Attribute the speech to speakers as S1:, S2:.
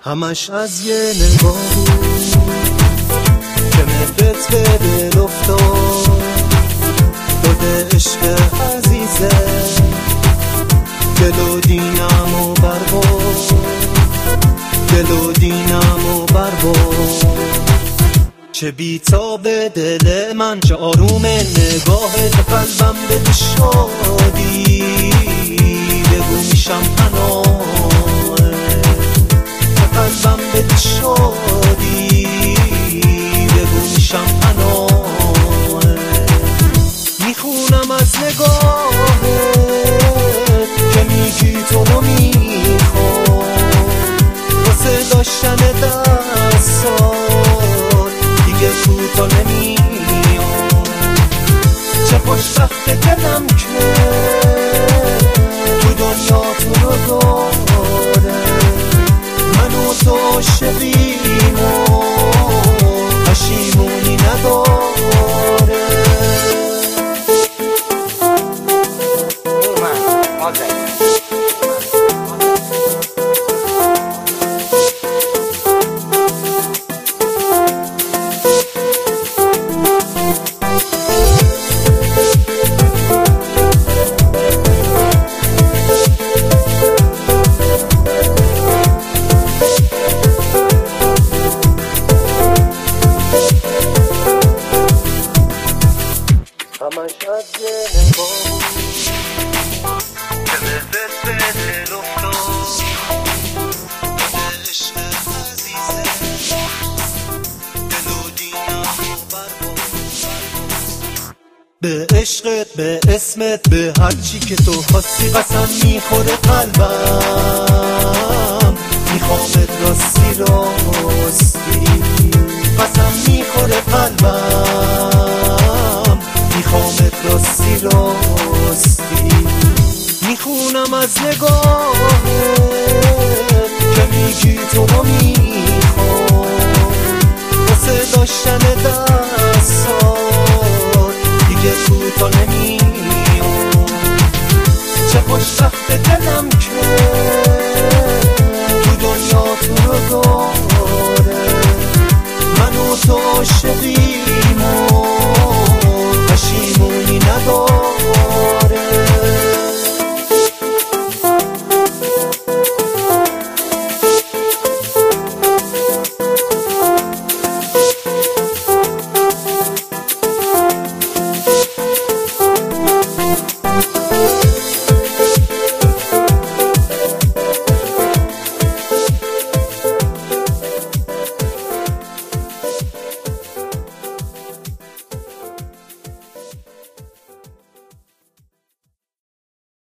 S1: همش از یه نگاه بود که نفرت به دل افتاد. داده عشق عزیزه دل و دینم و برباد، دل و دینم و برباد. چه بیتاب دل من، چه آروم نگاهت قلبم به شادی بگو میشم پناه، قلبم به شادی بگو میشم پناه. میخونم از نگاهت که میگی تو رو میخوام، واسه داشتن دستات دیگه تو تا نمیام. چه خوشبخت دلم که تو دنیا تو رو داره، من و تو عاشقیم و پشیمونی نداره. همش از یه نگاه که نفرت به دل افتاد. داده عشق عزیزه دل و دینم و برباد. به عشقت، به اسمت، به هرچی که تو خواستی قسم میخوره قلبم. میخوامت راستی راستی، قسم میخوره قلبم. میخوامت راستی راستی. میخونم از نگاهت که میگی تو رو میخوام، واسه داشتن دستات دیگه تو تا نمیام. چه خوشبخت دلم که